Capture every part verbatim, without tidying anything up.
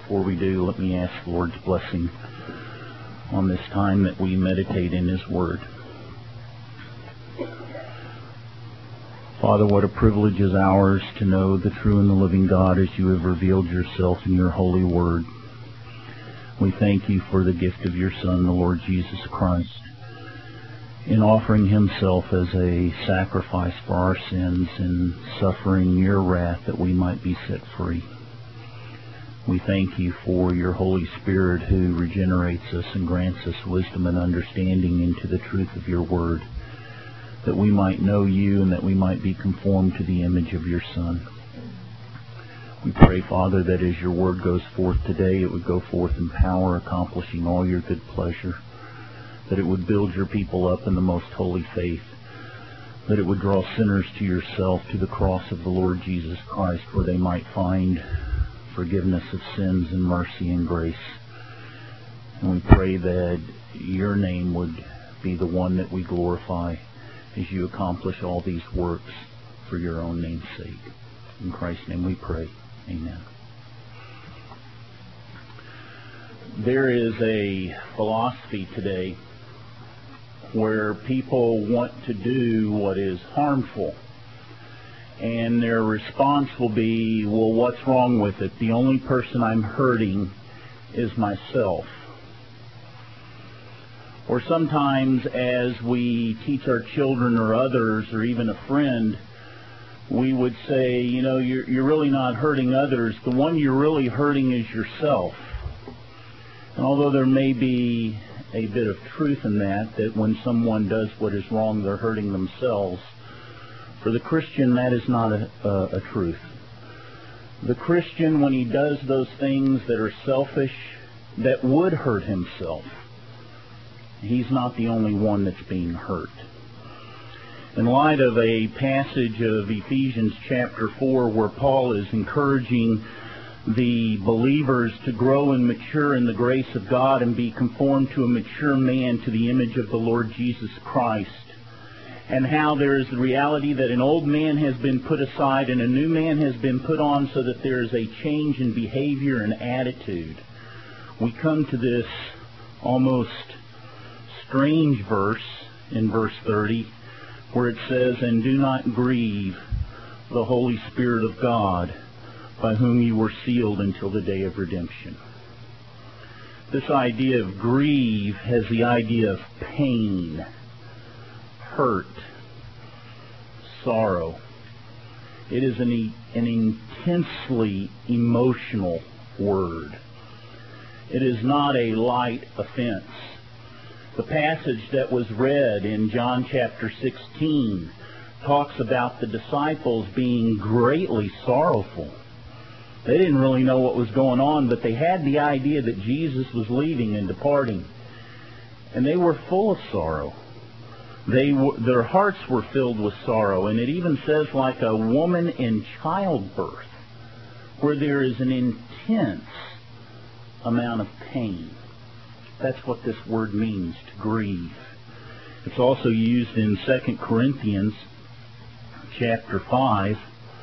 before we do, let me ask the Lord's blessing on this time that we meditate in His Word. Father, what a privilege is ours to know the true and the living God as you have revealed yourself in your holy Word. We thank you for the gift of your Son, the Lord Jesus Christ, in offering himself as a sacrifice for our sins and suffering your wrath that we might be set free. We thank you for your Holy Spirit who regenerates us and grants us wisdom and understanding into the truth of your word, that we might know you and that we might be conformed to the image of your Son. We pray, Father, that as your word goes forth today, it would go forth in power, accomplishing all your good pleasure, that it would build your people up in the most holy faith, that it would draw sinners to yourself, to the cross of the Lord Jesus Christ, where they might find forgiveness of sins and mercy and grace. And we pray that your name would be the one that we glorify as you accomplish all these works for your own name's sake. In Christ's name we pray. Amen. There is a philosophy today where people want to do what is harmful, and their response will be, well, what's wrong with it? The only person I'm hurting is myself. Or sometimes as we teach our children or others or even a friend, we would say, you know, you're, you're really not hurting others. The one you're really hurting is yourself. And although there may be a bit of truth in that, that when someone does what is wrong, they're hurting themselves, for the Christian, that is not a, a, a truth. The Christian, when he does those things that are selfish, that would hurt himself, he's not the only one that's being hurt. In light of a passage of Ephesians chapter four where Paul is encouraging the believers to grow and mature in the grace of God and be conformed to a mature man to the image of the Lord Jesus Christ, and how there is the reality that an old man has been put aside and a new man has been put on, so that there is a change in behavior and attitude, we come to this almost strange verse in verse thirty, where it says, "And do not grieve the Holy Spirit of God, by whom you were sealed until the day of redemption." This idea of grieve has the idea of pain, hurt, sorrow. It is an, an intensely emotional word. It is not a light offense. The passage that was read in John chapter sixteen talks about the disciples being greatly sorrowful. They didn't really know what was going on, but they had the idea that Jesus was leaving and departing. And they were full of sorrow. They w- their hearts were filled with sorrow. And it even says like a woman in childbirth, where there is an intense amount of pain. That's what this word means, to grieve. It's also used in Second Corinthians chapter five,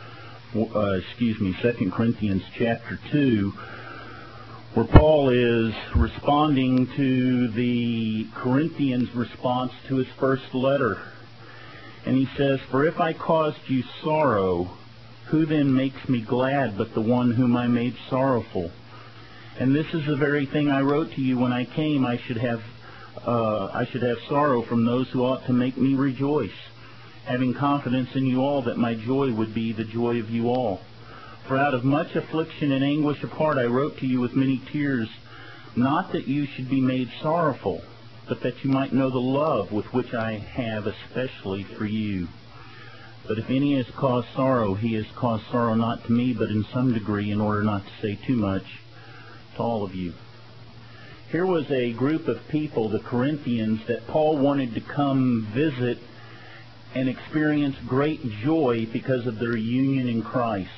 uh, excuse me, Second Corinthians chapter two, where Paul is responding to the Corinthians' response to his first letter. And he says, "For if I caused you sorrow, who then makes me glad but the one whom I made sorrowful? And this is the very thing I wrote to you when I came. I should have, uh, I should have sorrow from those who ought to make me rejoice, having confidence in you all that my joy would be the joy of you all. For out of much affliction and anguish of heart I wrote to you with many tears, not that you should be made sorrowful, but that you might know the love with which I have especially for you. But if any has caused sorrow, he has caused sorrow not to me, but in some degree, in order not to say too much, to all of you." Here was a group of people, the Corinthians, that Paul wanted to come visit and experience great joy because of their union in Christ.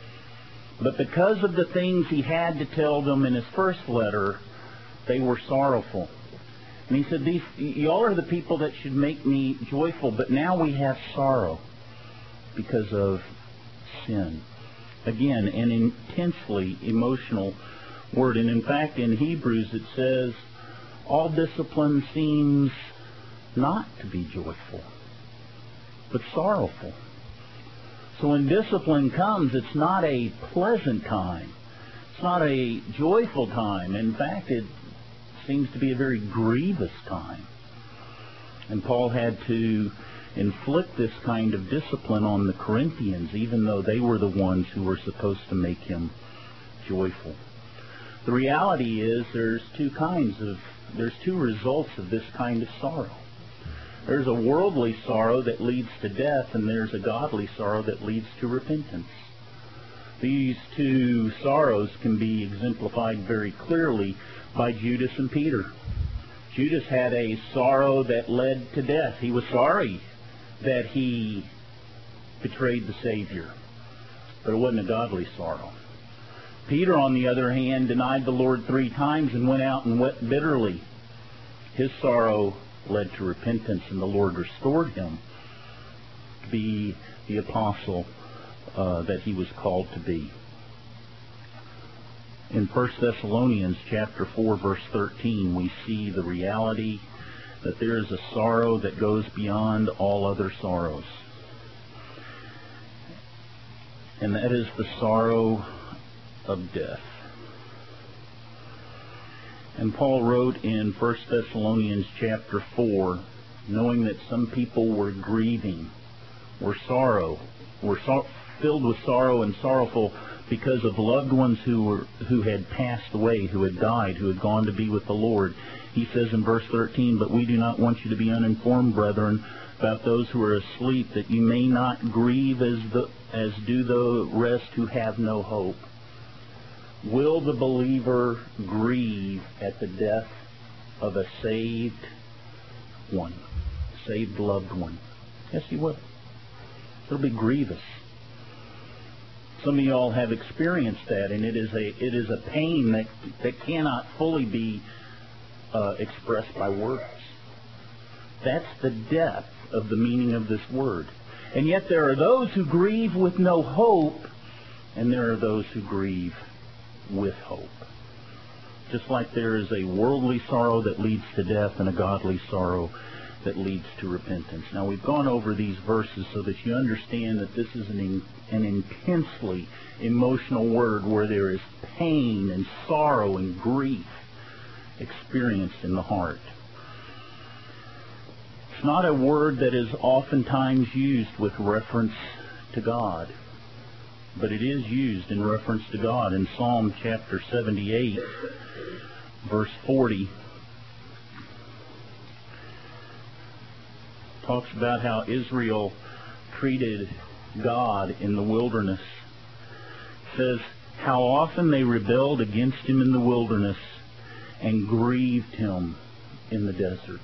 But because of the things he had to tell them in his first letter, they were sorrowful. And he said, "These, y'all are the people that should make me joyful, but now we have sorrow because of sin." Again, an intensely emotional word. And in fact, in Hebrews it says, all discipline seems not to be joyful, but sorrowful. So when discipline comes, it's not a pleasant time. It's not a joyful time. In fact, it seems to be a very grievous time. And Paul had to inflict this kind of discipline on the Corinthians, even though they were the ones who were supposed to make him joyful. The reality is there's two kinds of, there's two results of this kind of sorrow. There's a worldly sorrow that leads to death, and there's a godly sorrow that leads to repentance. These two sorrows can be exemplified very clearly by Judas and Peter. Judas had a sorrow that led to death. He was sorry that he betrayed the Savior, but it wasn't a godly sorrow. Peter, on the other hand, denied the Lord three times and went out and wept bitterly. His sorrow led to repentance, and the Lord restored him to be the apostle uh, that he was called to be. In First Thessalonians chapter four, verse thirteen, we see the reality that there is a sorrow that goes beyond all other sorrows. And that is the sorrow of death. And Paul wrote in First Thessalonians chapter four, knowing that some people were grieving, were sorrow, were so, filled with sorrow and sorrowful because of loved ones who were who had passed away, who had died, who had gone to be with the Lord. He says in verse thirteen, "But we do not want you to be uninformed, brethren, about those who are asleep, that you may not grieve as the as do the rest who have no hope." Will the believer grieve at the death of a saved one, saved loved one? Yes, he will. It'll be grievous. Some of you all have experienced that, and it is a it is a pain that that cannot fully be uh, expressed by words. That's the depth of the meaning of this word. And yet there are those who grieve with no hope, and there are those who grieve with hope. Just like there is a worldly sorrow that leads to death and a godly sorrow that leads to repentance. Now, we've gone over these verses so that you understand that this is an, an intensely emotional word where there is pain and sorrow and grief experienced in the heart. It's not a word that is oftentimes used with reference to God, but it is used in reference to God. In Psalm chapter seventy-eight, verse forty, talks about how Israel treated God in the wilderness. It says, "How often they rebelled against him in the wilderness and grieved him in the desert."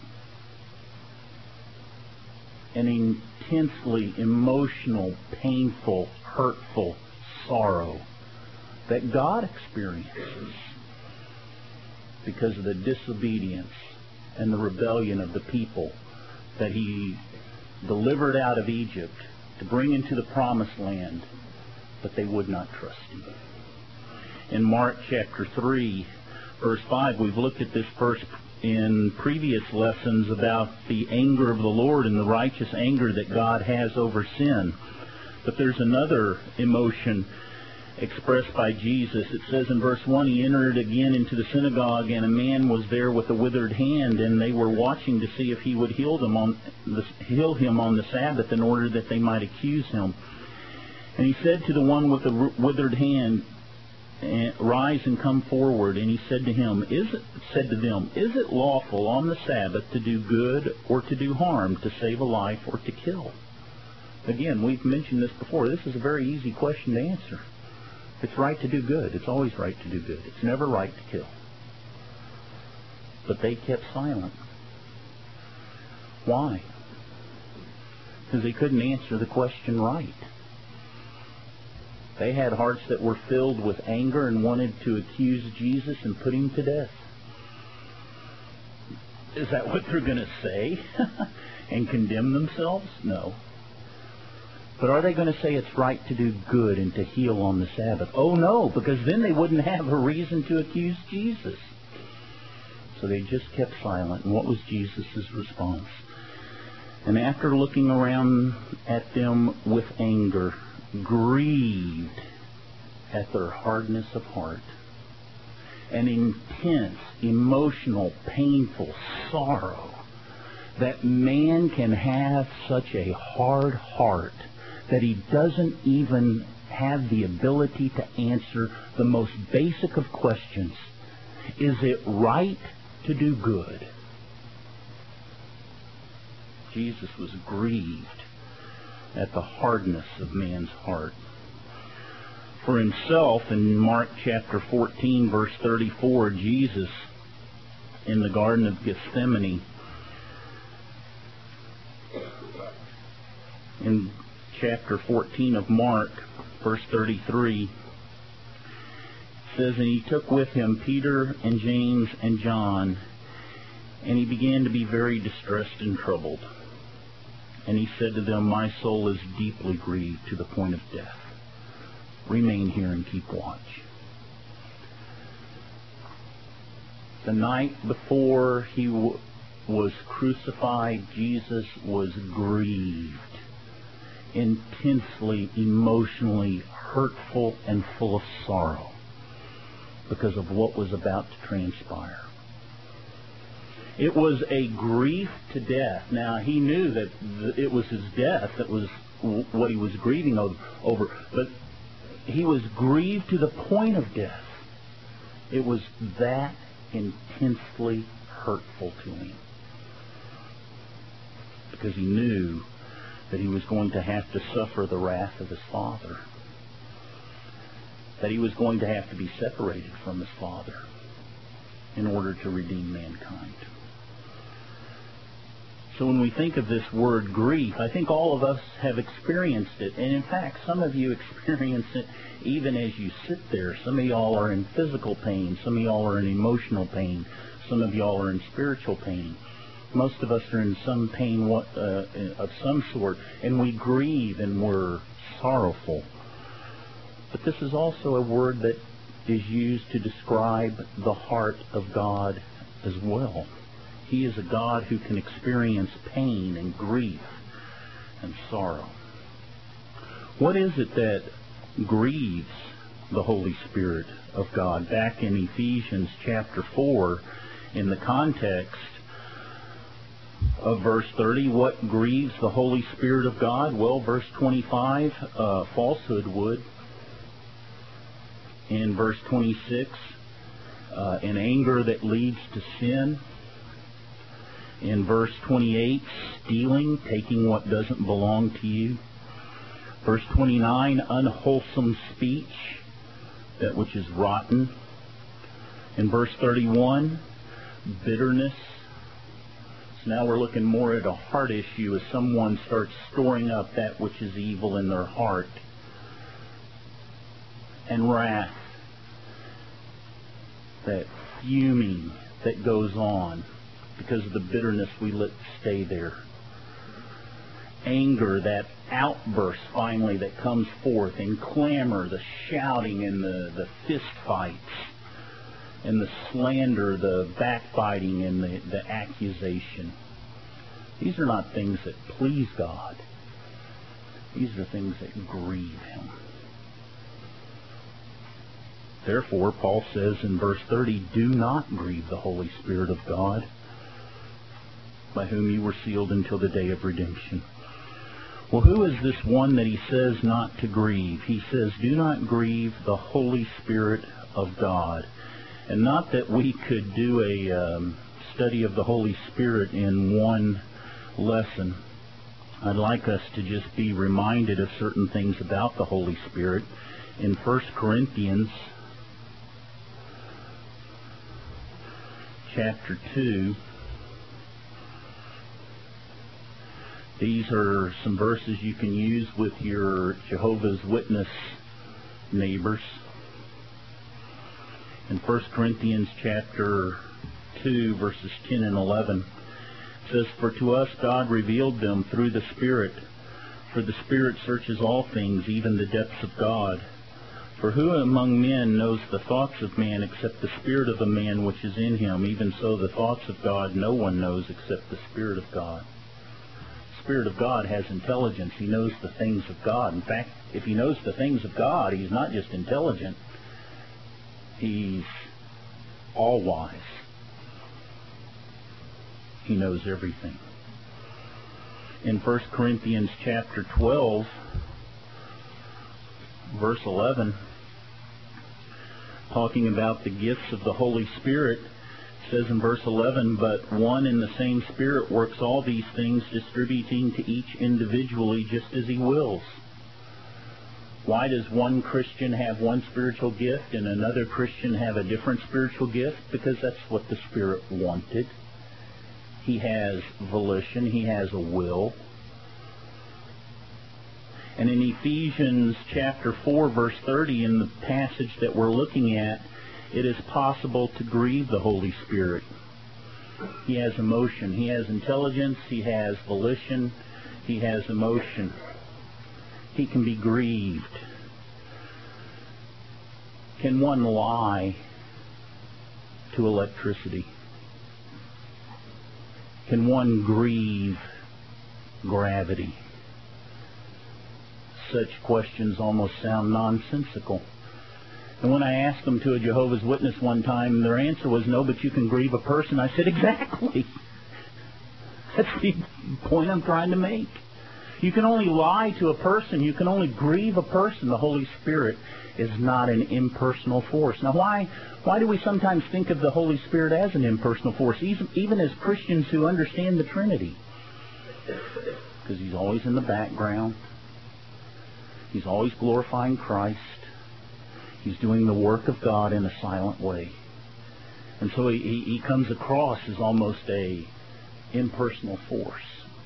An intensely emotional, painful, hurtful sorrow that God experiences because of the disobedience and the rebellion of the people that he delivered out of Egypt to bring into the promised land, but they would not trust him. In Mark chapter three, verse five, we've looked at this verse in previous lessons about the anger of the Lord and the righteous anger that God has over sin. But there's another emotion expressed by Jesus. It says in verse one, "He entered again into the synagogue, and a man was there with a withered hand, and they were watching to see if he would heal them on the, heal him on the Sabbath in order that they might accuse him. And he said to the one with the withered hand, 'Rise and come forward.' And he said to him, Is it said to them, Is it lawful on the Sabbath to do good or to do harm, to save a life or to kill?" Again, we've mentioned this before. This is a very easy question to answer. It's right to do good. It's always right to do good. It's never right to kill. But they kept silent. Why? Because they couldn't answer the question right. They had hearts that were filled with anger and wanted to accuse Jesus and put him to death. Is that what they're going to say? And condemn themselves? No. But are they going to say it's right to do good and to heal on the Sabbath? Oh, no, because then they wouldn't have a reason to accuse Jesus. So they just kept silent. And what was Jesus' response? And after looking around at them with anger, grieved at their hardness of heart, an intense, emotional, painful sorrow that man can have such a hard heart that he doesn't even have the ability to answer the most basic of questions. Is it right to do good? Jesus was grieved at the hardness of man's heart. For himself, in Mark chapter fourteen, verse thirty-four, Jesus, in the Garden of Gethsemane, in chapter fourteen of Mark, verse thirty-three, says, "And he took with him Peter and James and John, and he began to be very distressed and troubled. And he said to them, My soul is deeply grieved to the point of death. Remain here and keep watch." The night before he w- was crucified, Jesus was grieved, intensely, emotionally hurtful and full of sorrow because of what was about to transpire. It was a grief to death. Now, he knew that th- it was his death that was w- what he was grieving o- over, but he was grieved to the point of death. It was that intensely hurtful to him because he knew that he was going to have to suffer the wrath of his Father, that he was going to have to be separated from his Father in order to redeem mankind. So when we think of this word grief, I think all of us have experienced it. And in fact, some of you experience it even as you sit there. Some of y'all are in physical pain. Some of y'all are in emotional pain. Some of y'all are in spiritual pain. Most of us are in some pain uh, of some sort, and we grieve and we're sorrowful. But this is also a word that is used to describe the heart of God as well. He is a God who can experience pain and grief and sorrow. What is it that grieves the Holy Spirit of God? Back in Ephesians chapter four, in the context of verse thirty, what grieves the Holy Spirit of God? Well, verse twenty-five, uh, falsehood would. In verse twenty-six, uh, an anger that leads to sin. In verse twenty-eight, stealing, taking what doesn't belong to you. Verse twenty-nine, unwholesome speech, that which is rotten. In verse thirty-one, bitterness. So now we're looking more at a heart issue as someone starts storing up that which is evil in their heart. And wrath, that fuming that goes on because of the bitterness we let stay there. Anger, that outburst finally that comes forth, and clamor, the shouting and the, the fist fights, and the slander, the backbiting, and the, the accusation. These are not things that please God. These are things that grieve Him. Therefore, Paul says in verse thirty, do not grieve the Holy Spirit of God, by whom you were sealed until the day of redemption. Well, who is this one that he says not to grieve? He says, do not grieve the Holy Spirit of God. And not that we could do a um, study of the Holy Spirit in one lesson. I'd like us to just be reminded of certain things about the Holy Spirit. In First Corinthians chapter two, these are some verses you can use with your Jehovah's Witness neighbors. In First Corinthians chapter two, verses ten and eleven, it says, for to us God revealed them through the Spirit. For the Spirit searches all things, even the depths of God. For who among men knows the thoughts of man except the spirit of a man which is in him? Even so the thoughts of God no one knows except the Spirit of God. The Spirit of God has intelligence. He knows the things of God. In fact, if he knows the things of God, he's not just intelligent. He's all-wise. He knows everything. In First Corinthians chapter twelve, verse eleven, talking about the gifts of the Holy Spirit, it says in verse eleven, "But one and the same Spirit works all these things, distributing to each individually just as he wills." Why does one Christian have one spiritual gift and another Christian have a different spiritual gift? Because that's what the Spirit wanted. He has volition. He has a will. And in Ephesians chapter four, verse thirty, in the passage that we're looking at, it is possible to grieve the Holy Spirit. He has emotion. He has intelligence. He has volition. He has emotion. He can be grieved. Can one lie to electricity? Can one grieve gravity? Such questions almost sound nonsensical. And when I asked them to a Jehovah's Witness one time, their answer was, "No, but you can grieve a person." I said, exactly. That's the point I'm trying to make. You can only lie to a person. You can only grieve a person. The Holy Spirit is not an impersonal force. Now, why why do we sometimes think of the Holy Spirit as an impersonal force, even, even as Christians who understand the Trinity? Because He's always in the background. He's always glorifying Christ. He's doing the work of God in a silent way. And so he, he, he comes across as almost a impersonal force.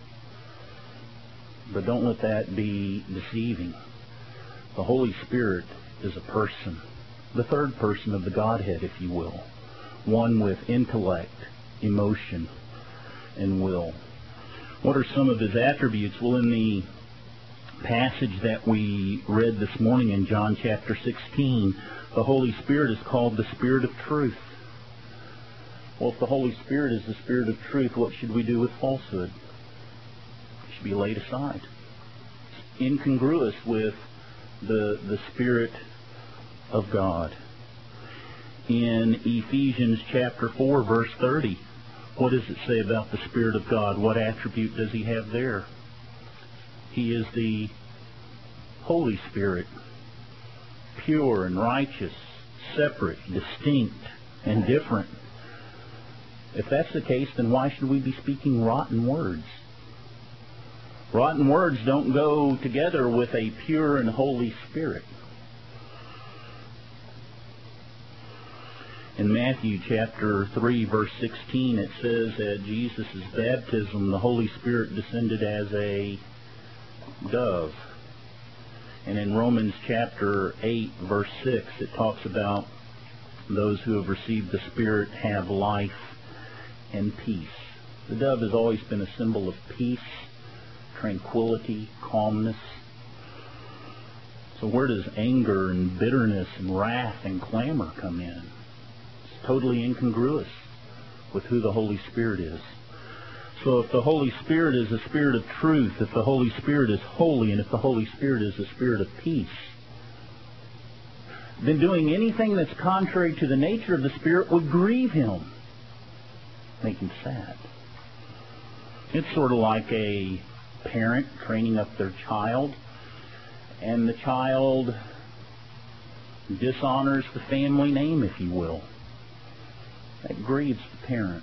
But don't let that be deceiving. The Holy Spirit is a person, the third person of the Godhead, if you will, one with intellect, emotion, and will. What are some of His attributes? Well, in the passage that we read this morning in John chapter sixteen, the Holy Spirit is called the Spirit of Truth. Well, if the Holy Spirit is the Spirit of Truth, what should we do with falsehood? It should be laid aside. It's incongruous with the, the Spirit of God. In Ephesians chapter four, verse thirty, what does it say about the Spirit of God? What attribute does He have there? He is the Holy Spirit, pure and righteous, separate, distinct, and different. If that's the case, then why should we be speaking rotten words? Rotten words don't go together with a pure and holy Spirit. In Matthew chapter three, verse sixteen, it says at Jesus' baptism, the Holy Spirit descended as a dove. And in Romans chapter eight, verse six, it talks about those who have received the Spirit have life and peace. The dove has always been a symbol of peace, tranquility, calmness. So where does anger and bitterness and wrath and clamor come in? It's totally incongruous with who the Holy Spirit is. So if the Holy Spirit is a Spirit of truth, if the Holy Spirit is holy, and if the Holy Spirit is a Spirit of peace, then doing anything that's contrary to the nature of the Spirit would grieve Him, make Him sad. It's sort of like a parent training up their child, and the child dishonors the family name, if you will. That grieves the parents.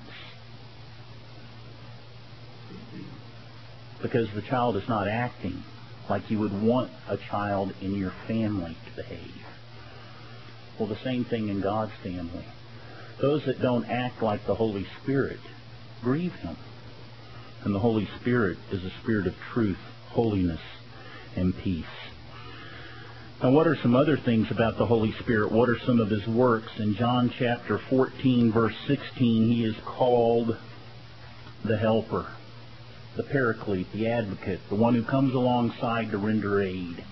Because the child is not acting like you would want a child in your family to behave. Well, the same thing in God's family. Those that don't act like the Holy Spirit grieve Him. And the Holy Spirit is a Spirit of truth, holiness, and peace. Now, what are some other things about the Holy Spirit? What are some of His works? In John chapter fourteen, verse sixteen, He is called the Helper. the Paraclete, the Advocate, the one who comes alongside to render aid.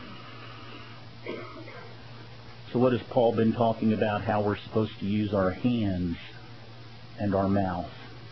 So what has Paul been talking about? How we're supposed to use our hands and our mouth.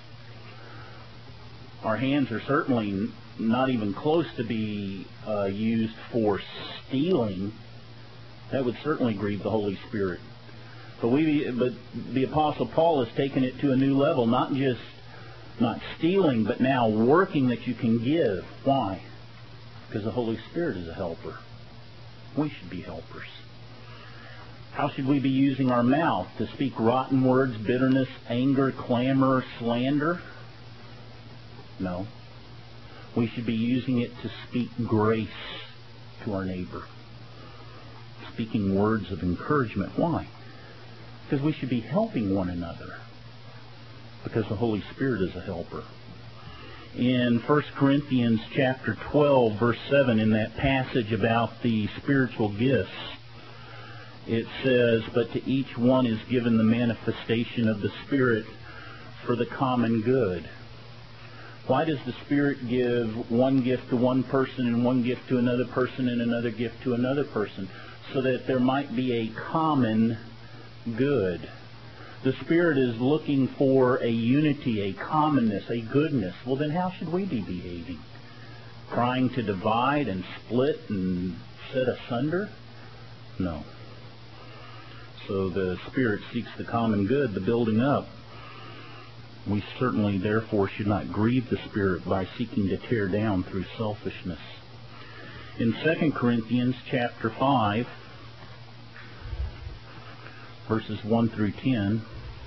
Our hands are certainly not even close to be uh, used for stealing. That would certainly grieve the Holy Spirit. But we, but the Apostle Paul has taken it to a new level, not just not stealing, but now working that you can give. Why? Because the Holy Spirit is a helper. We should be helpers. How should we be using our mouth? To speak rotten words, bitterness, anger, clamor, slander? No. We should be using it to speak grace to our neighbor. Speaking words of encouragement. Why? Because we should be helping one another. Because the Holy Spirit is a helper. In First Corinthians chapter twelve, verse seven, in that passage about the spiritual gifts, it says, "But to each one is given the manifestation of the Spirit for the common good." Why does the Spirit give one gift to one person and one gift to another person and another gift to another person? So that there might be a common good. The Spirit is looking for a unity, a commonness, a goodness. Well, then how should we be behaving? Trying to divide and split and set asunder? No. So the Spirit seeks the common good, the building up. We certainly, therefore, should not grieve the Spirit by seeking to tear down through selfishness. In Second Corinthians chapter five, verses one through ten,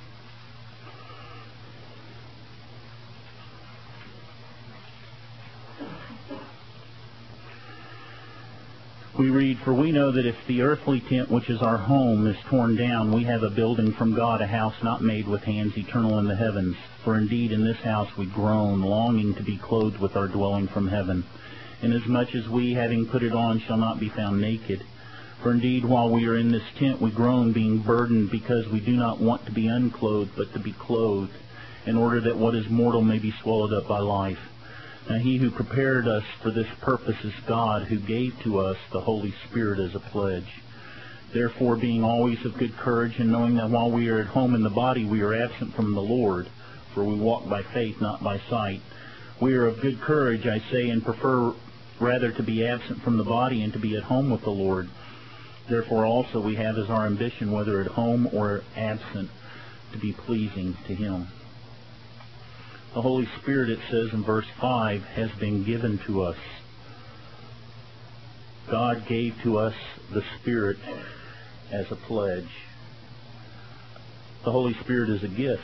we read, "For we know that if the earthly tent which is our home is torn down, we have a building from God, a house not made with hands, eternal in the heavens. For indeed in this house we groan, longing to be clothed with our dwelling from heaven. Inasmuch as we, having put it on, shall not be found naked. For indeed while we are in this tent we groan, being burdened, because we do not want to be unclothed, but to be clothed, in order that what is mortal may be swallowed up by life. Now he who prepared us for this purpose is God, who gave to us the Holy Spirit as a pledge. Therefore, being always of good courage, and knowing that while we are at home in the body, we are absent from the Lord, for we walk by faith, not by sight. We are of good courage, I say, and prefer rather to be absent from the body and to be at home with the Lord. Therefore also we have as our ambition, whether at home or absent, to be pleasing to Him." The Holy Spirit, it says in verse five, has been given to us. God gave to us the Spirit as a pledge. The Holy Spirit is a gift,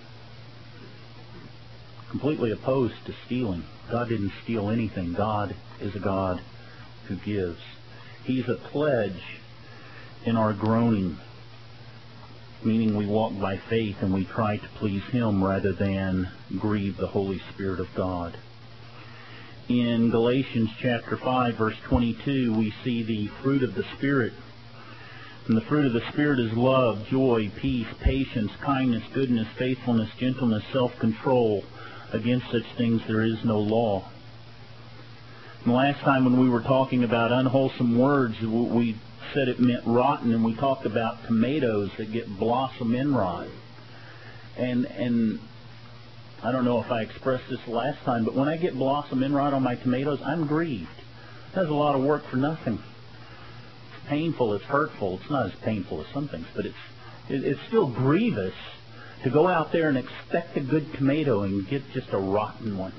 completely opposed to stealing. God didn't steal anything. God is a God who gives. He's a pledge in our groaning, meaning we walk by faith and we try to please Him rather than grieve the Holy Spirit of God. In Galatians chapter five, verse twenty-two, we see the fruit of the Spirit. And the fruit of the Spirit is love, joy, peace, patience, kindness, goodness, faithfulness, gentleness, self-control. Against such things there is no law. And the last time when we were talking about unwholesome words, we said it meant rotten, and we talked about tomatoes that get blossom end rot. And and I don't know if I expressed this last time, but when I get blossom end rot on my tomatoes, I'm grieved. That's a lot of work for nothing. It's painful, it's hurtful. It's not as painful as some things, but it's it, it's still grievous to go out there and expect a good tomato and get just a rotten one.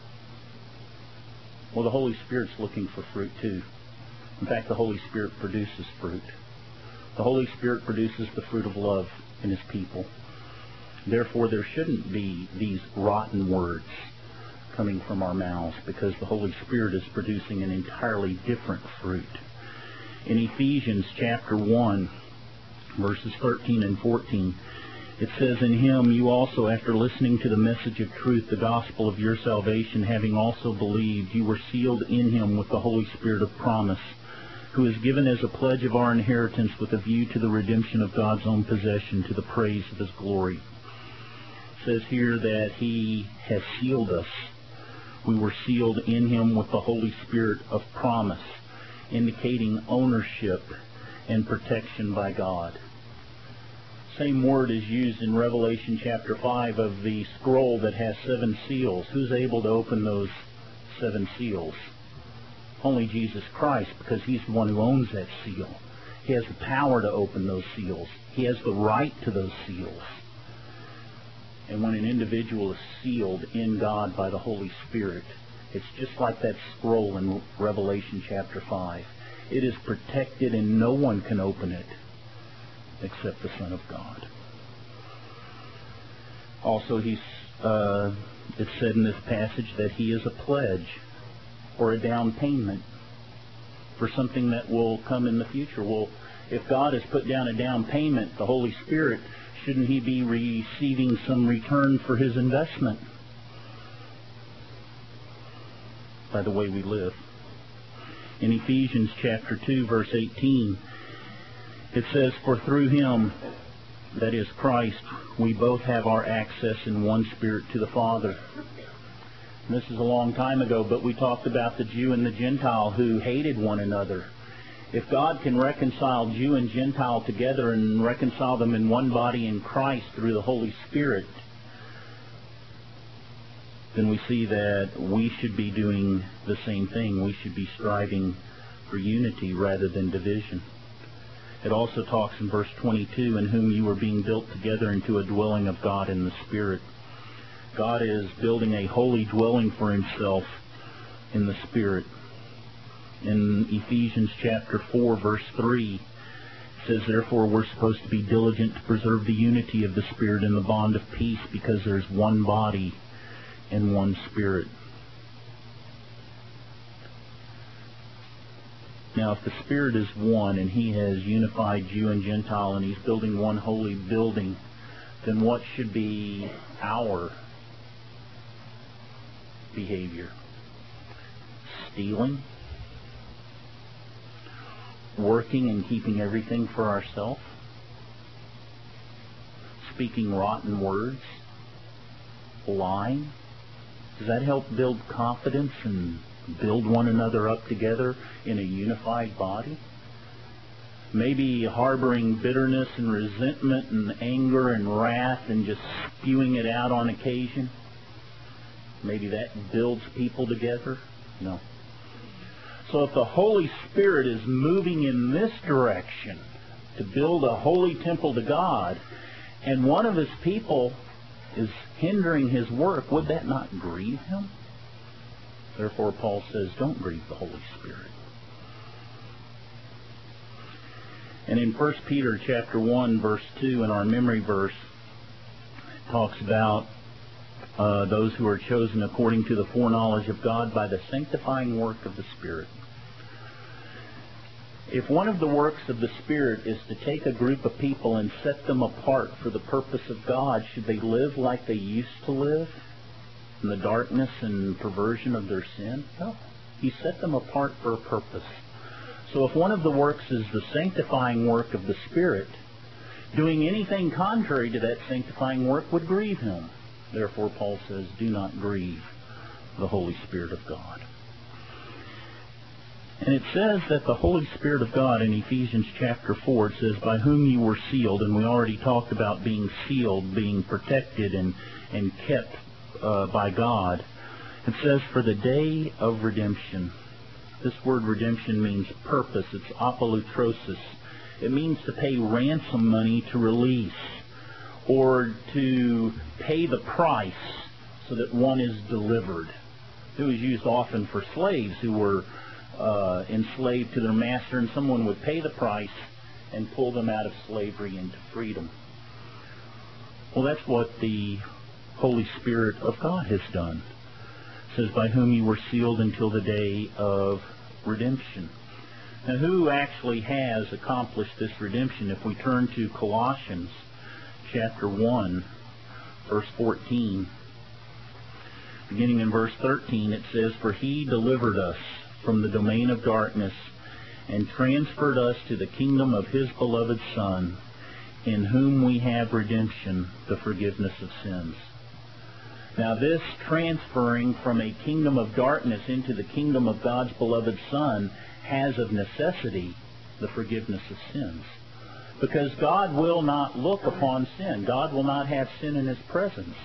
Well, the Holy Spirit's looking for fruit too. In fact, the Holy Spirit produces fruit. The Holy Spirit produces the fruit of love in His people. Therefore, there shouldn't be these rotten words coming from our mouths, because the Holy Spirit is producing an entirely different fruit. In Ephesians chapter one, verses thirteen and fourteen, it says, "In Him you also, after listening to the message of truth, the gospel of your salvation, having also believed, you were sealed in Him with the Holy Spirit of promise, who is given as a pledge of our inheritance with a view to the redemption of God's own possession, to the praise of His glory." It says here that He has sealed us We were sealed in Him with the Holy Spirit of promise, indicating ownership and protection by God. Same word is used in Revelation chapter five of the scroll that has seven seals. Who's able to open those seven seals? Only Jesus Christ, because He's the one who owns that seal. He has the power to open those seals. He has the right to those seals. And when an individual is sealed in God by the Holy Spirit, it's just like that scroll in Revelation chapter five. It is protected and no one can open it except the Son of God. Also, he's, uh, it's said in this passage that He is a pledge or a down payment for something that will come in the future. Well, if God has put down a down payment, the Holy Spirit, shouldn't He be receiving some return for His investment by the way we live? In Ephesians chapter two, verse eighteen, it says, "For through Him," that is Christ, "we both have our access in one Spirit to the Father." And this is a long time ago, but we talked about the Jew and the Gentile who hated one another. If God can reconcile Jew and Gentile together and reconcile them in one body in Christ through the Holy Spirit, then we see that we should be doing the same thing. We should be striving for unity rather than division. It also talks in verse twenty-two, "In whom you are being built together into a dwelling of God in the Spirit." God is building a holy dwelling for Himself in the Spirit. In Ephesians chapter four, verse three, it says, "Therefore we're supposed to be diligent to preserve the unity of the Spirit in the bond of peace, because there's one body and one Spirit." Now, if the Spirit is one and He has unified Jew and Gentile and He's building one holy building, then what should be our behavior? Stealing? Working and keeping everything for ourselves? Speaking rotten words? Lying? Does that help build confidence and build one another up together in a unified body? Maybe harboring bitterness and resentment and anger and wrath and just spewing it out on occasion? Maybe that builds people together? No. So if the Holy Spirit is moving in this direction to build a holy temple to God, and one of His people is hindering His work, would that not grieve Him? Therefore, Paul says, don't grieve the Holy Spirit. And in First Peter chapter one, verse two, in our memory verse, it talks about uh, those who are chosen according to the foreknowledge of God by the sanctifying work of the Spirit. If one of the works of the Spirit is to take a group of people and set them apart for the purpose of God, should they live like they used to live in the darkness and perversion of their sin? No. He set them apart for a purpose. So if one of the works is the sanctifying work of the Spirit, doing anything contrary to that sanctifying work would grieve Him. Therefore, Paul says, do not grieve the Holy Spirit of God. And it says that the Holy Spirit of God in Ephesians chapter four, it says, by whom you were sealed, and we already talked about being sealed, being protected and, and kept uh, by God. It says, for the day of redemption. This word redemption means purpose. It's apolutrosis. It means to pay ransom money to release, or to pay the price so that one is delivered. It was used often for slaves who were uh, enslaved to their master, and someone would pay the price and pull them out of slavery into freedom. Well, that's what the Holy Spirit of God has done. It says, by whom you were sealed until the day of redemption. Now, who actually has accomplished this redemption? If we turn to Colossians chapter one, verse fourteen, beginning in verse thirteen, it says, for He delivered us from the domain of darkness and transferred us to the kingdom of His beloved Son, in whom we have redemption, the forgiveness of sins. Now this transferring from a kingdom of darkness into the kingdom of God's beloved Son has of necessity the forgiveness of sins. Because God will not look upon sin. God will not have sin in His presence.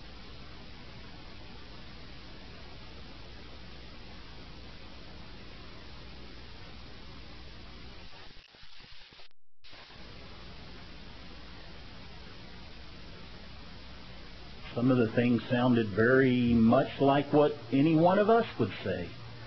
Some of the things sounded very much like what any one of us would say.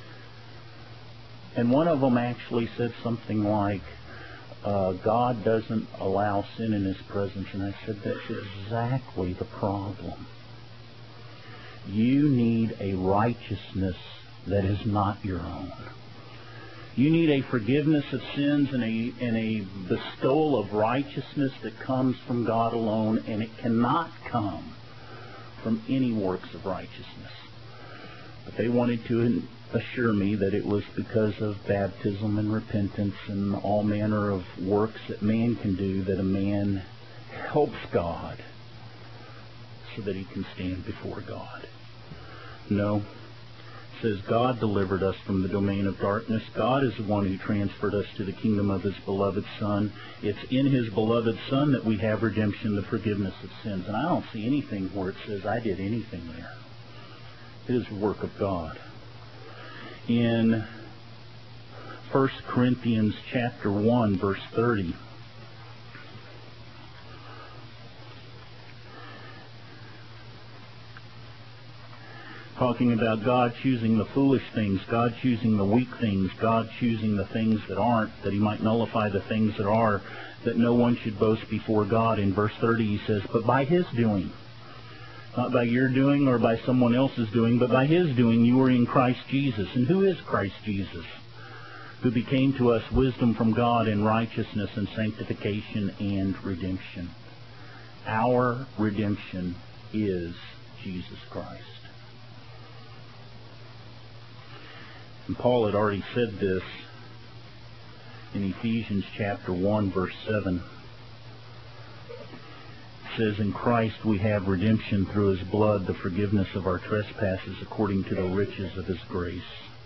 And one of them actually said something like, uh, God doesn't allow sin in His presence. And I said, that's exactly the problem. You need a righteousness that is not your own. You need a forgiveness of sins and a, and a bestowal of righteousness that comes from God alone, and it cannot come from any works of righteousness. But they wanted to assure me that it was because of baptism and repentance and all manner of works that man can do that a man helps God so that he can stand before God. No. It says God delivered us from the domain of darkness. God is the one who transferred us to the kingdom of His beloved Son. It's in His beloved Son that we have redemption, the forgiveness of sins. And I don't see anything where it says I did anything there. It is the work of God. In First Corinthians chapter one, verse thirty, talking about God choosing the foolish things, God choosing the weak things, God choosing the things that aren't, that He might nullify the things that are, that no one should boast before God. In verse thirty He says, but by His doing, not by your doing or by someone else's doing, but by His doing you are in Christ Jesus. And who is Christ Jesus? Who became to us wisdom from God and righteousness and sanctification and redemption. Our redemption is Jesus Christ. And Paul had already said this in Ephesians chapter one, verse seven. It says, in Christ we have redemption through His blood, the forgiveness of our trespasses according to the riches of His grace.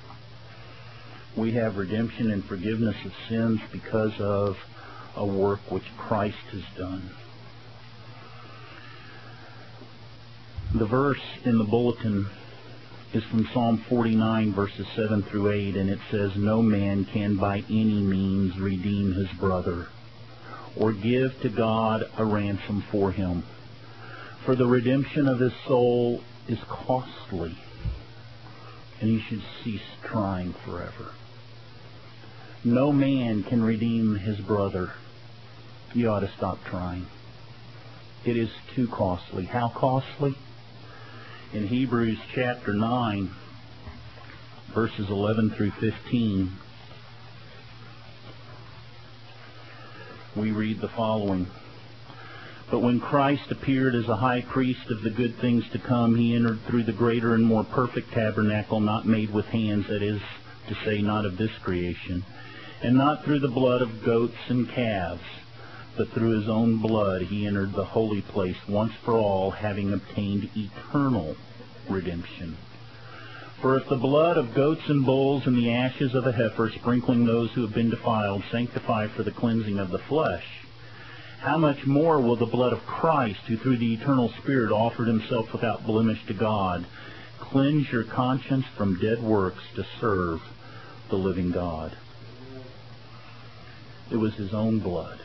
We have redemption and forgiveness of sins because of a work which Christ has done. The verse in the bulletin is from Psalm forty-nine, verses seven through eight, and it says, no man can by any means redeem his brother, or give to God a ransom for him. For the redemption of his soul is costly, and he should cease trying forever. No man can redeem his brother. You ought to stop trying. It is too costly. How costly? In Hebrews chapter nine, verses eleven through fifteen, we read the following. But when Christ appeared as a high priest of the good things to come, He entered through the greater and more perfect tabernacle, not made with hands, that is to say, not of this creation, and not through the blood of goats and calves, but through His own blood He entered the holy place once for all, having obtained eternal redemption. For if the blood of goats and bulls and the ashes of a heifer, sprinkling those who have been defiled, sanctify for the cleansing of the flesh, how much more will the blood of Christ, who through the eternal Spirit offered Himself without blemish to God, cleanse your conscience from dead works to serve the living God? It was His own blood.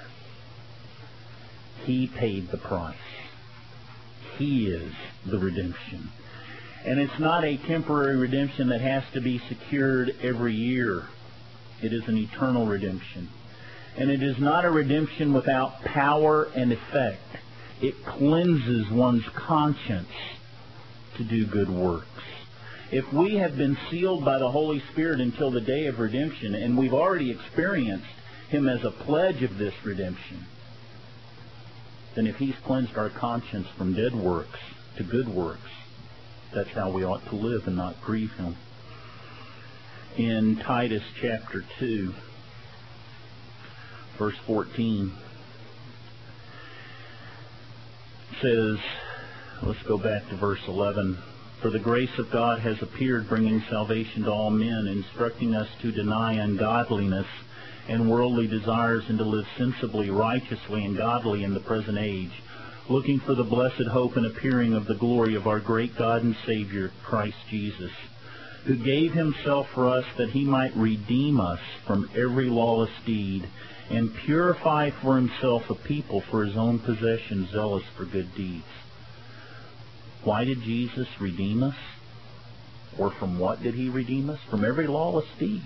He paid the price. He is the redemption. And it's not a temporary redemption that has to be secured every year. It is an eternal redemption. And it is not a redemption without power and effect. It cleanses one's conscience to do good works. If we have been sealed by the Holy Spirit until the day of redemption, and we've already experienced Him as a pledge of this redemption, then if He's cleansed our conscience from dead works to good works, that's how we ought to live and not grieve Him. In Titus chapter two, verse fourteen, it says, Let's go back to verse eleven. For the grace of God has appeared, bringing salvation to all men, instructing us to deny ungodliness and worldly desires, and to live sensibly, righteously, and godly in the present age, looking for the blessed hope and appearing of the glory of our great God and Savior, Christ Jesus, who gave himself for us that he might redeem us from every lawless deed, and purify for himself a people for his own possession, zealous for good deeds. Why did Jesus redeem us? Or from what did he redeem us? From every lawless deed.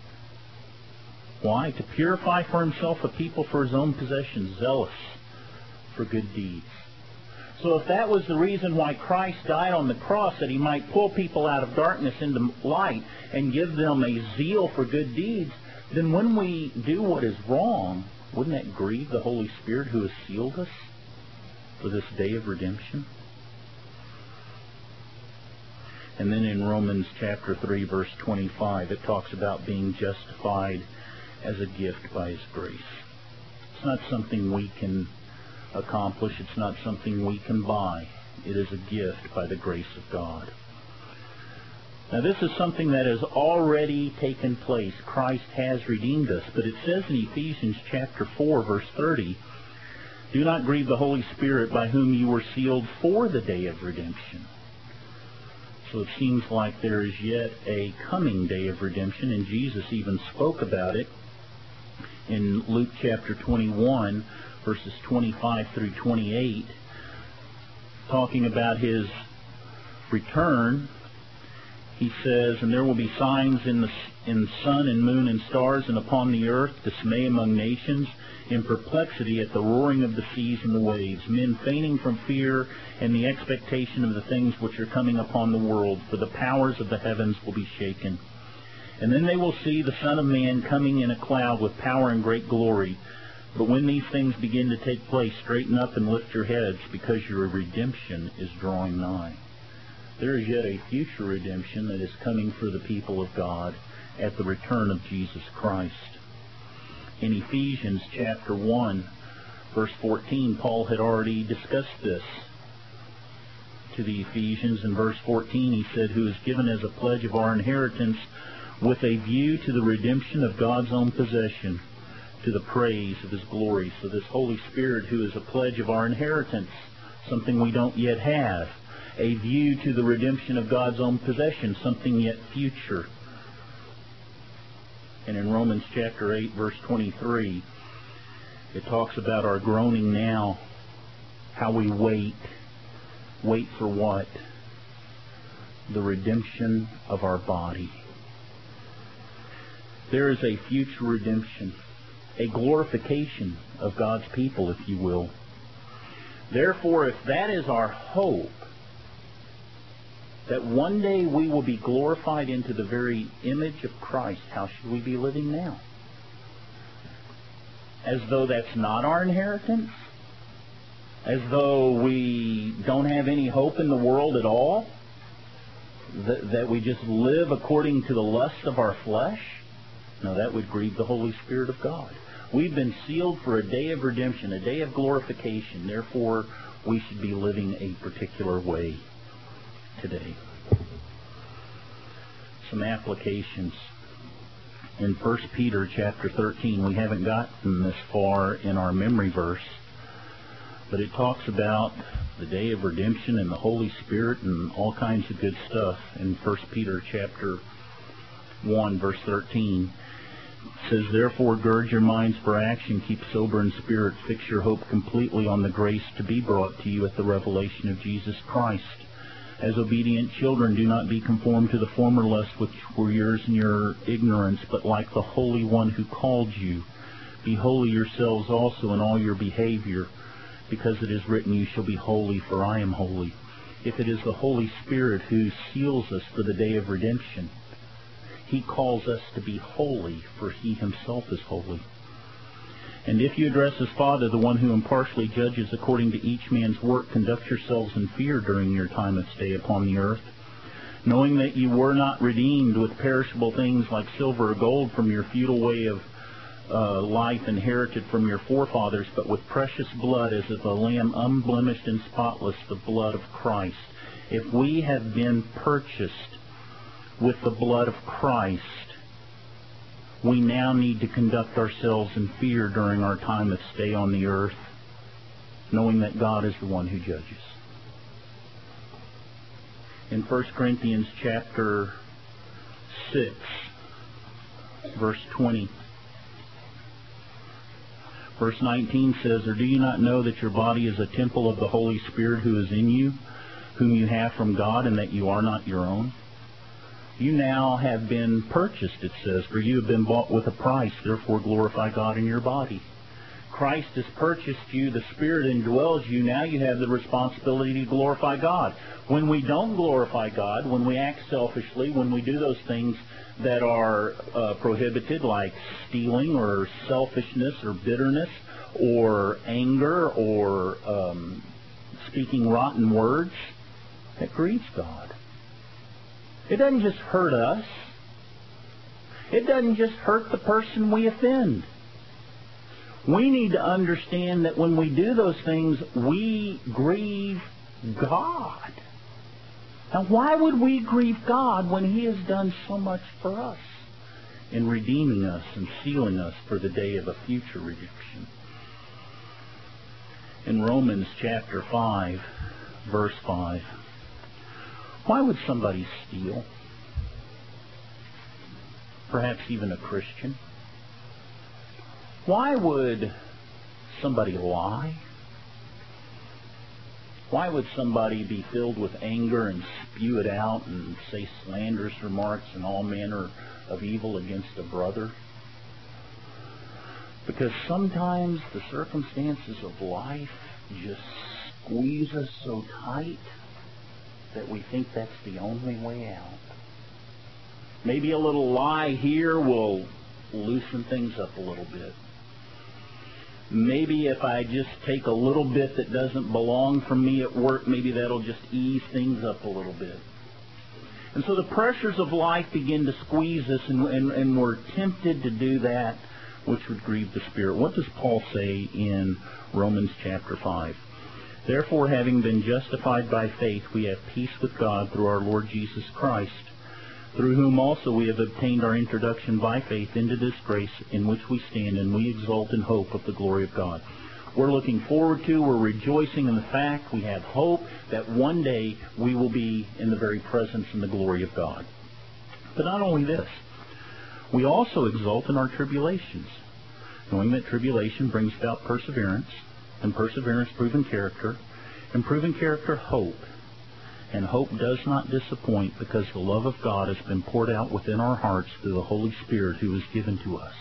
Why? To purify for himself a people for his own possession, zealous for good deeds. So if that was the reason why Christ died on the cross, that he might pull people out of darkness into light and give them a zeal for good deeds, then when we do what is wrong, wouldn't that grieve the Holy Spirit who has sealed us for this day of redemption? And then in Romans chapter three, verse twenty-five, it talks about being justified as a gift by his grace. It's not something we can accomplish. It's not something we can buy. It is a gift by the grace of God. Now this is something that has already taken place. Christ has redeemed us. But it says in Ephesians chapter four, verse thirty, do not grieve the Holy Spirit, by whom you were sealed for the day of redemption. So it seems like there is yet a coming day of redemption, and Jesus even spoke about it in Luke chapter twenty-one, verses twenty-five through twenty-eight, talking about his return. He says, and there will be signs in the in sun and moon and stars, and upon the earth dismay among nations, in perplexity at the roaring of the seas and the waves, men fainting from fear and the expectation of the things which are coming upon the world, for the powers of the heavens will be shaken. And then they will see the Son of Man coming in a cloud with power and great glory. But when these things begin to take place, straighten up and lift your heads, because your redemption is drawing nigh. There is yet a future redemption that is coming for the people of God at the return of Jesus Christ. In Ephesians chapter one, verse fourteen, Paul had already discussed this to the Ephesians. In verse fourteen, he said, who is given as a pledge of our inheritance with a view to the redemption of God's own possession, to the praise of his glory. So this Holy Spirit, who is a pledge of our inheritance, something we don't yet have, a view to the redemption of God's own possession, something yet future. And in Romans chapter eight, verse twenty-three, it talks about our groaning now, how we wait. Wait for what? The redemption of our body. There is a future redemption, a glorification of God's people, if you will. Therefore, if that is our hope, that one day we will be glorified into the very image of Christ, how should we be living now? As though that's not our inheritance? As though we don't have any hope in the world at all? That, that we just live according to the lust of our flesh? No, that would grieve the Holy Spirit of God. We've been sealed for a day of redemption, a day of glorification. Therefore, we should be living a particular way today. Some applications. In First Peter chapter thirteen, we haven't gotten this far in our memory verse, but it talks about the day of redemption and the Holy Spirit and all kinds of good stuff. In First Peter chapter one, verse thirteen, it says, therefore gird your minds for action, keep sober in spirit, fix your hope completely on the grace to be brought to you at the revelation of Jesus Christ. As obedient children, do not be conformed to the former lusts which were yours in your ignorance, but like the Holy One who called you, be holy yourselves also in all your behavior, because it is written, you shall be holy, for I am holy. If it is the Holy Spirit who seals us for the day of redemption, he calls us to be holy, for he himself is holy. And if you address as Father, the one who impartially judges according to each man's work, conduct yourselves in fear during your time of stay upon the earth, knowing that you were not redeemed with perishable things like silver or gold from your futile way of uh, life inherited from your forefathers, but with precious blood as of a lamb unblemished and spotless, the blood of Christ. If we have been purchased with the blood of Christ, we now need to conduct ourselves in fear during our time of stay on the earth, knowing that God is the one who judges. In First Corinthians chapter six, verse twenty, verse nineteen says, "Or do you not know that your body is a temple of the Holy Spirit who is in you, whom you have from God, and that you are not your own? You now have been purchased," it says, "for you have been bought with a price. Therefore glorify God in your body." Christ has purchased you. The Spirit indwells you. Now you have the responsibility to glorify God. When we don't glorify God, when we act selfishly, when we do those things that are uh, prohibited, like stealing or selfishness or bitterness or anger or um, speaking rotten words, that grieves God. It doesn't just hurt us. It doesn't just hurt the person we offend. We need to understand that when we do those things, we grieve God. Now, why would we grieve God when He has done so much for us in redeeming us and sealing us for the day of a future redemption? In Romans chapter five, verse five, why would somebody steal? Perhaps even a Christian. Why would somebody lie? Why would somebody be filled with anger and spew it out and say slanderous remarks and all manner of evil against a brother? Because sometimes the circumstances of life just squeeze us so tight that we think that's the only way out. Maybe a little lie here will loosen things up a little bit. Maybe if I just take a little bit that doesn't belong from me at work, maybe that'll just ease things up a little bit. And so the pressures of life begin to squeeze us, and, and, and we're tempted to do that which would grieve the Spirit. What does Paul say in Romans chapter five? "Therefore, having been justified by faith, we have peace with God through our Lord Jesus Christ, through whom also we have obtained our introduction by faith into this grace in which we stand, and we exult in hope of the glory of God." We're looking forward to, we're rejoicing in the fact, we have hope that one day we will be in the very presence and the glory of God. But not only this, we also exult in our tribulations, knowing that tribulation brings about perseverance, and perseverance proven character, and proven character hope. And hope does not disappoint, because the love of God has been poured out within our hearts through the Holy Spirit who is given to us.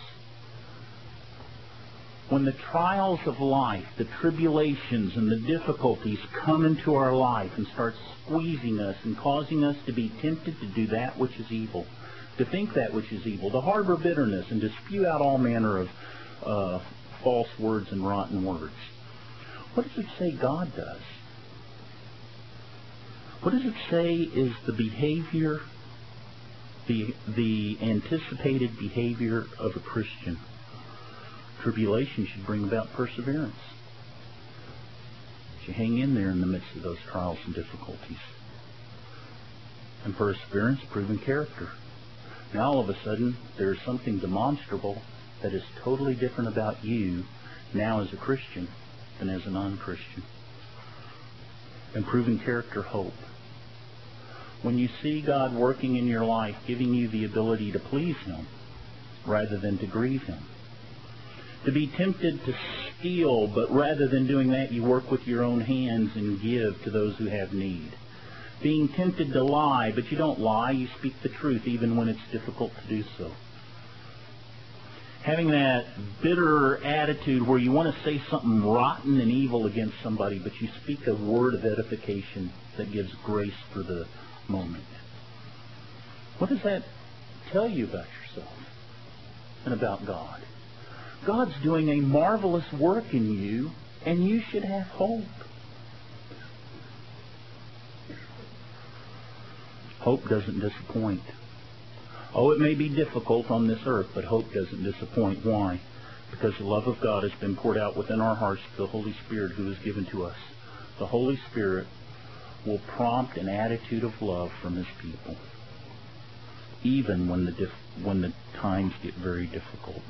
When the trials of life, the tribulations and the difficulties come into our life and start squeezing us and causing us to be tempted to do that which is evil, to think that which is evil, to harbor bitterness, and to spew out all manner of uh, false words and rotten words, what does it say God does? What does it say is the behavior, the, the anticipated behavior of a Christian? Tribulation should bring about perseverance. You hang in there in the midst of those trials and difficulties. And perseverance, proven character. Now all of a sudden, there's something demonstrable that is totally different about you now as a Christian than as a non-Christian. And proven character, hope. When you see God working in your life, giving you the ability to please Him rather than to grieve Him. To be tempted to steal, but rather than doing that, you work with your own hands and give to those who have need. Being tempted to lie, but you don't lie, you speak the truth even when it's difficult to do so. Having that bitter attitude where you want to say something rotten and evil against somebody, but you speak a word of edification that gives grace for the moment. What does that tell you about yourself and about God? God's doing a marvelous work in you, and you should have hope. Hope doesn't disappoint. Oh, it may be difficult on this earth, but hope doesn't disappoint. Why? because the love of God has been poured out within our hearts through the Holy Spirit who is given to us. The Holy Spirit will prompt an attitude of love from His people, even when the dif- when the times get very difficult.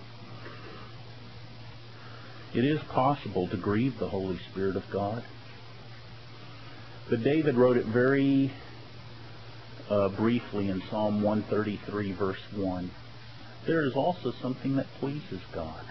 It is possible to grieve the Holy Spirit of God. But David wrote it very uh, briefly in Psalm one thirty-three, verse one. There is also something that pleases God.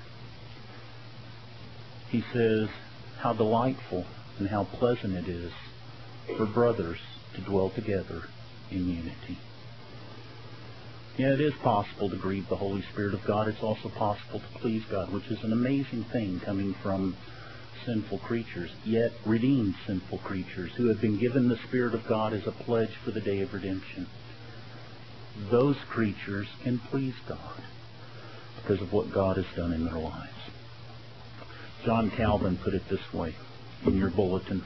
He says, how delightful and how pleasant it is for brothers to dwell together in unity. Yeah, it is possible to grieve the Holy Spirit of God. It's also possible to please God, which is an amazing thing coming from sinful creatures, yet redeemed sinful creatures who have been given the Spirit of God as a pledge for the day of redemption. Those creatures can please God because of what God has done in their lives. John Calvin put it this way in your bulletin.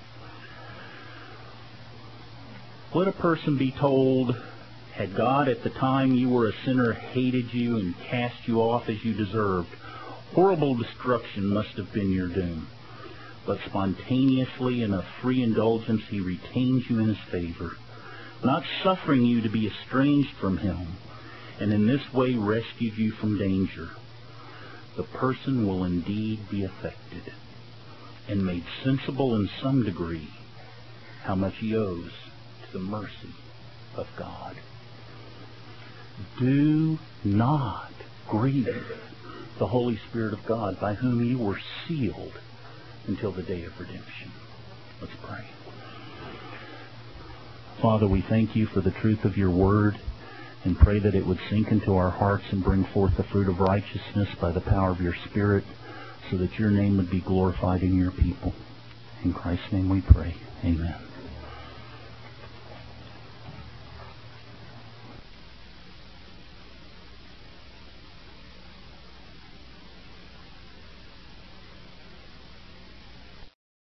Let a person be told, had God at the time you were a sinner hated you and cast you off as you deserved, horrible destruction must have been your doom. But spontaneously in a free indulgence He retains you in His favor, not suffering you to be estranged from Him, and in this way rescued you from danger. The person will indeed be affected and made sensible in some degree how much he owes to the mercy of God. Do not grieve the Holy Spirit of God, by whom you were sealed until the day of redemption. Let's pray. Father, we thank You for the truth of Your word, and pray that it would sink into our hearts and bring forth the fruit of righteousness by the power of Your Spirit, so that Your name would be glorified in Your people. In Christ's name we pray. Amen.